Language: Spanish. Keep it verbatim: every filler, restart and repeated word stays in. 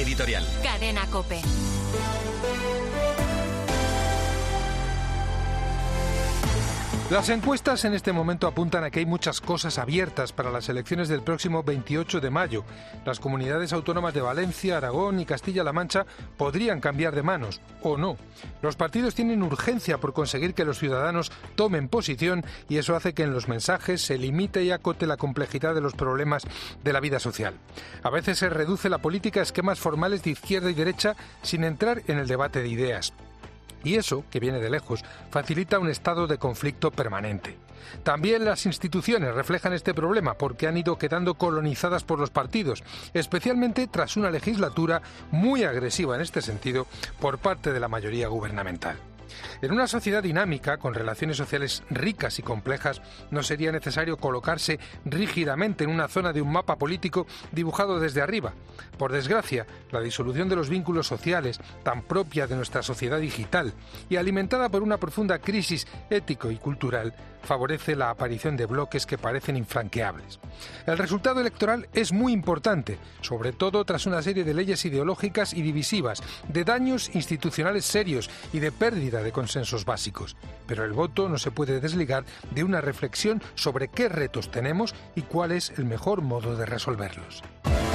editorial. Cadena COPE. Las encuestas en este momento apuntan a que hay muchas cosas abiertas para las elecciones del próximo veintiocho de mayo. Las comunidades autónomas de Valencia, Aragón y Castilla-La Mancha podrían cambiar de manos, o no. Los partidos tienen urgencia por conseguir que los ciudadanos tomen posición y eso hace que en los mensajes se limite y acote la complejidad de los problemas de la vida social. A veces se reduce la política a esquemas formales de izquierda y derecha sin entrar en el debate de ideas. Y eso, que viene de lejos, facilita un estado de conflicto permanente. También las instituciones reflejan este problema porque han ido quedando colonizadas por los partidos, especialmente tras una legislatura muy agresiva en este sentido por parte de la mayoría gubernamental. En una sociedad dinámica, con relaciones sociales ricas y complejas, no sería necesario colocarse rígidamente en una zona de un mapa político dibujado desde arriba. Por desgracia, la disolución de los vínculos sociales, tan propia de nuestra sociedad digital y alimentada por una profunda crisis ético y cultural, favorece la aparición de bloques que parecen infranqueables. El resultado electoral es muy importante, sobre todo tras una serie de leyes ideológicas y divisivas, de daños institucionales serios y de pérdida de consensos básicos. Pero el voto no se puede desligar de una reflexión sobre qué retos tenemos y cuál es el mejor modo de resolverlos.